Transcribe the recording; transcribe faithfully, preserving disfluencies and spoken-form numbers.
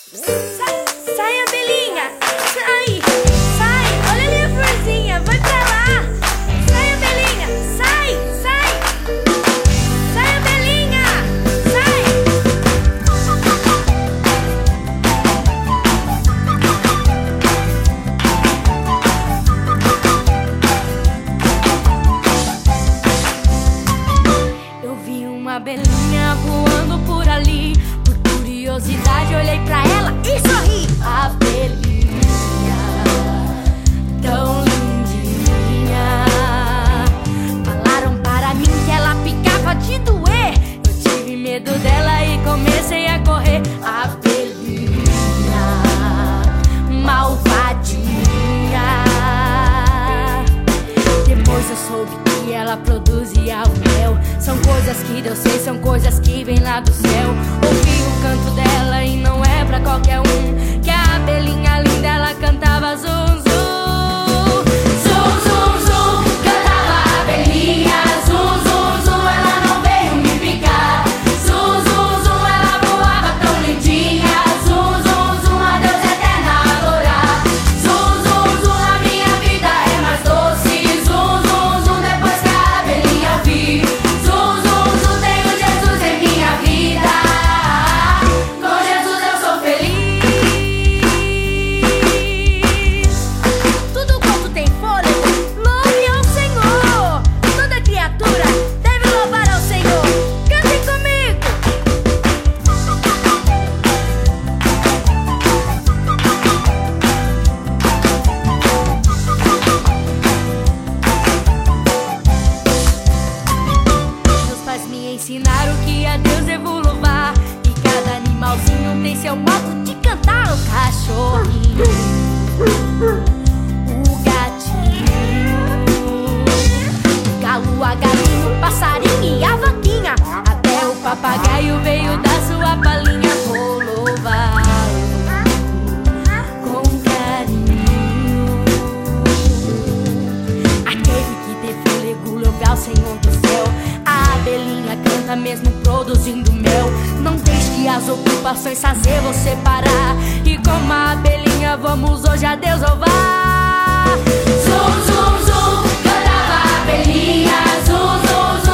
Sai, sai, abelhinha! Sai! Sai! Olha ali a florzinha! Vai pra lá! Sai, abelhinha! Sai! Sai! Sai, abelhinha! Sai! Eu vi uma abelhinha voando por ali. Curiosidade, olhei pra ela e sorri. Abelhinha, tão lindinha. Falaram para mim que ela picava de doer. Eu tive medo dela e comecei a correr. Abelhinha, malvadinha. Depois eu soube que ela produzia o mel. São coisas que Deus sei, são coisas que vêm lá do céu. Ouvi o canto dela e não é pra qualquer um. Que a abelhinha linda, ela cantava zum zum. Zum zum zum, cantava a abelhinha. Zum zum zum, ela não veio me picar. Zum zum zum, ela voava tão lindinha. Zum zum zum, a Deus eterno adorar. Zum zum zum, a minha vida é mais doce. Zum zum zum, depois que a abelhinha eu vi. Zum zum zum, tenho Jesus em minha vida. Com Jesus eu sou feliz. Tudo quanto tem fôlego, louve ao Senhor. Toda criatura deve louvar ao Senhor. Cantem comigo. Meus pais me ensinaram que a Deus devo louvar. E cada animalzinho tem seu modo de cantar. O cachorrinho, o gatinho, o galo, a galinha, o passarinho e a vaquinha. Até o papagaio veio dar sua palhinha. Vou louvá-lo com carinho. Aquele que tem fôlego, louve ao Senhor do céu. A abelhinha canta mesmo produzindo mel. Não deixe que as ocupações fazer você parar. E como a abelhinha vamos hoje a Deus louvar. Zum, zum, zum, cantava a abelhinha. Zum, zum, zum.